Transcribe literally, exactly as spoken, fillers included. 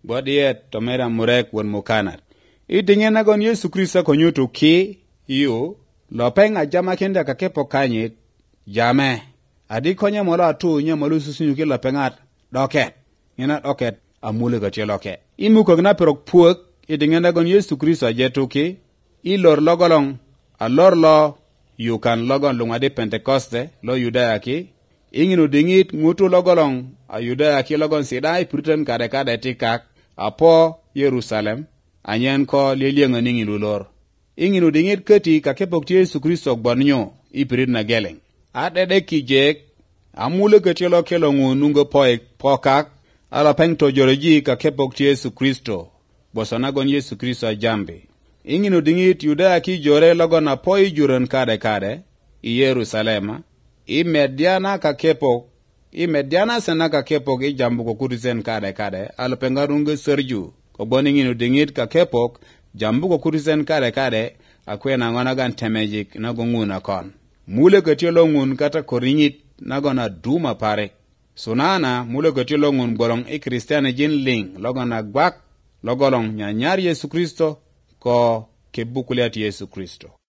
bodiet to mera murek won mukanat. Itinge nagon Yesu Kristo konyuto ki yu lopeng ajama kenda kakepo kanyit jame. Adi konya mola atu nya malu susunyu ki lopengat doket. Ina doket amule gache loke. Imu kogna perok puok itinge nagon Yesu Kristo ajetu ki ilor logolong alor lo yu kan logon lungade Pentecoste lo Yudaya ki inginu dingit ngutu logolong a Yudaya ki logon sidai puritan kade kade tikak apo Yerusalem anyen ko lelienga ningilu lor inginu dingit kati kakepok ti Yesu Kristo bonyo ipirit na geleng adede kijek amule ketelo kelo ngunungo poek pokak ala pengto joroji kakepok ti Yesu Kristo bosonagon Yesu Kristo ajambe inginu dingit Yudaya ki jore logon apoi juren kade kade i Yerusalema i mediana kakepok i mediana sena kakepok i jambu ko kurisen kade kade ala pengarunge serju ko boninginu dingit kakepok jambu ko kurisen kade kade akwena ngona gan temejik nagonguna kon mule ketelo ngun kata koringit nagona duma pare sunana mule ketelo ngun golong i kristiane jin ling logona gbak logolong nyanyar Yesu Kristo ko kebukuliat Yesu Kristo.